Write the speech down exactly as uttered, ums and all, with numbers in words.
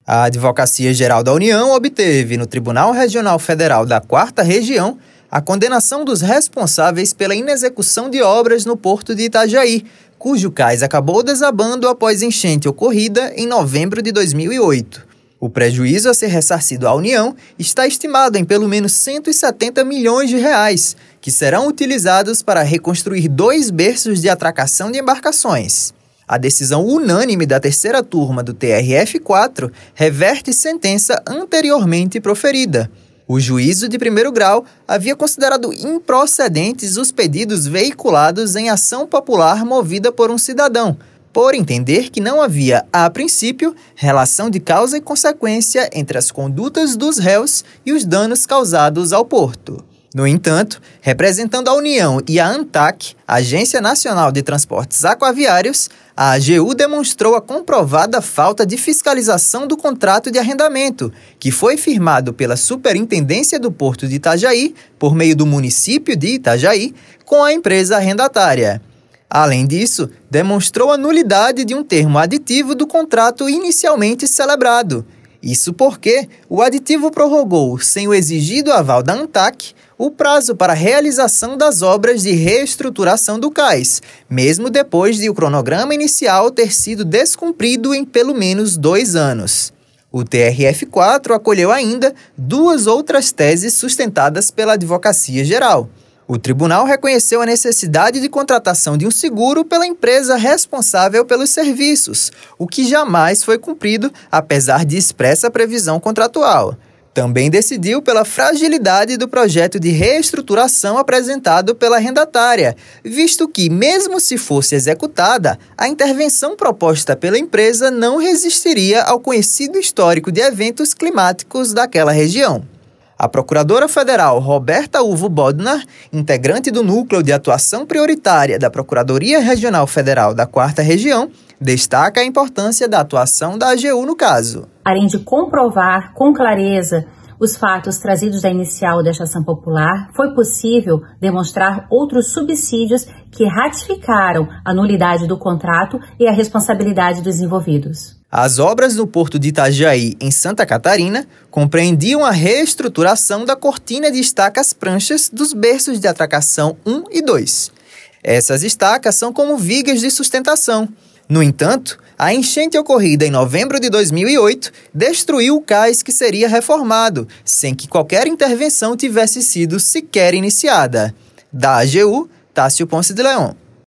A Advocacia Geral da União obteve, no Tribunal Regional Federal da quarta Região, a condenação dos responsáveis pela inexecução de obras no Porto de Itajaí, cujo cais acabou desabando após enchente ocorrida em novembro de dois mil e oito. O prejuízo a ser ressarcido à União está estimado em pelo menos cento e setenta milhões de reais, que serão utilizados para reconstruir dois berços de atracação de embarcações. A decisão unânime da terceira turma do T R F quatro reverte sentença anteriormente proferida. O juízo de primeiro grau havia considerado improcedentes os pedidos veiculados em ação popular movida por um cidadão, por entender que não havia, a princípio, relação de causa e consequência entre as condutas dos réus e os danos causados ao porto. No entanto, representando a União e a ANTAQ, Agência Nacional de Transportes Aquaviários, a A G U demonstrou a comprovada falta de fiscalização do contrato de arrendamento, que foi firmado pela Superintendência do Porto de Itajaí, por meio do município de Itajaí, com a empresa arrendatária. Além disso, demonstrou a nulidade de um termo aditivo do contrato inicialmente celebrado. Isso porque o aditivo prorrogou, sem o exigido aval da ANTAQ, o prazo para a realização das obras de reestruturação do cais, mesmo depois de o cronograma inicial ter sido descumprido em pelo menos dois anos. O T R F quatro acolheu ainda duas outras teses sustentadas pela Advocacia Geral. O tribunal reconheceu a necessidade de contratação de um seguro pela empresa responsável pelos serviços, o que jamais foi cumprido, apesar de expressa previsão contratual. Também decidiu pela fragilidade do projeto de reestruturação apresentado pela arrendatária, visto que, mesmo se fosse executada, a intervenção proposta pela empresa não resistiria ao conhecido histórico de eventos climáticos daquela região. A procuradora federal Roberta Uvo Bodnar, integrante do Núcleo de Atuação Prioritária da Procuradoria Regional Federal da quarta Região, destaca a importância da atuação da A G U no caso. Além de comprovar com clareza os fatos trazidos da inicial desta ação popular, foi possível demonstrar outros subsídios que ratificaram a nulidade do contrato e a responsabilidade dos envolvidos. As obras no Porto de Itajaí, em Santa Catarina, compreendiam a reestruturação da cortina de estacas pranchas dos berços de atracação um e dois. Essas estacas são como vigas de sustentação. No entanto, a enchente ocorrida em novembro de dois mil e oito destruiu o cais que seria reformado, sem que qualquer intervenção tivesse sido sequer iniciada. Da A G U, Tássio Ponce de Leon.